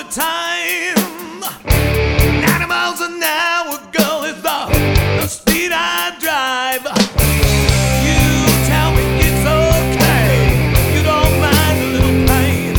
time. 90 miles an hour, girl, is the speed I